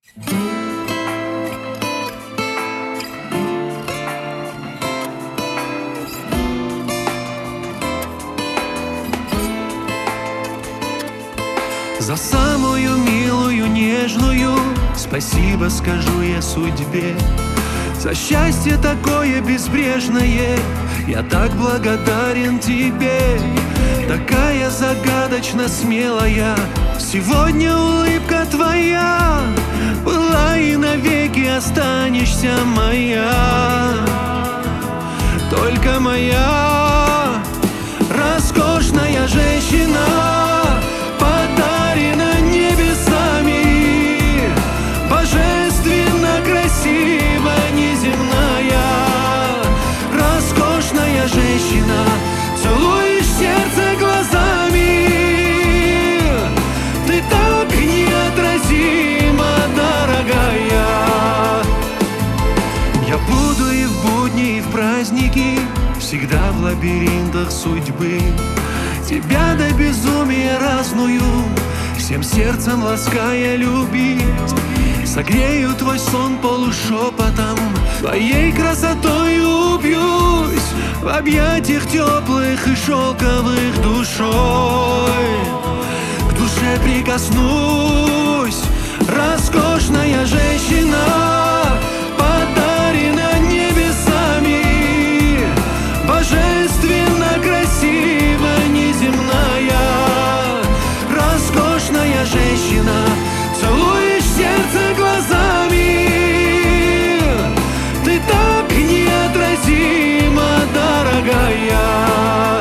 За самую милую, нежную спасибо скажу я судьбе. За счастье такое безбрежное я так благодарен тебе. Такая загадочно смелая сегодня улыбка твоя. Была и навеки останешься моя, только моя. Роскошная женщина, подарена небесами, божественно красива, неземная. Роскошная женщина, целуешь сердце глазами. Ты так неотразима, дорогая. Я буду и в будни, и в праздники, всегда в лабиринтах судьбы. Тебя до безумия разную, всем сердцем лаская любить. Согрею твой сон полушепотом, твоей красотой упьюсь в объятиях теплых и шелковых душой. К душе прикоснусь. Роскошная женщина, подарена небесами, божественно красива, неземная. Роскошная женщина, целуешь сердце глазами. Ты так неотразима, дорогая.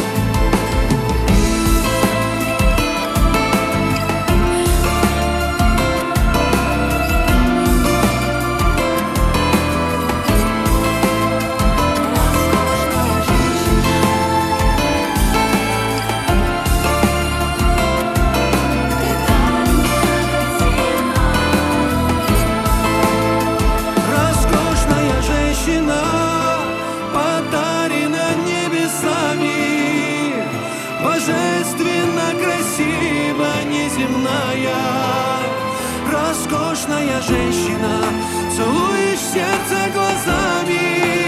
Подарена небесами, божественно красива, неземная. Роскошная женщина, целуешь сердце глазами.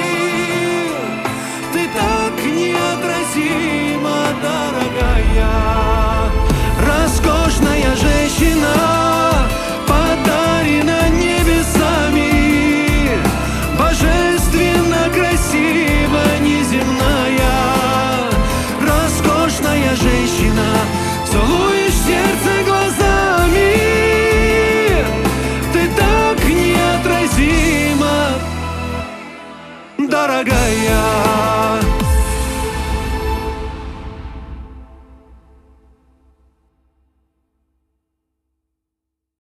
Ты так неотразима, дорогая. Роскошная женщина, подарена небесами, божественно красива, неземная. Роскошная женщина, целуешь сердце глазами. Ты так неотразима, дорогая.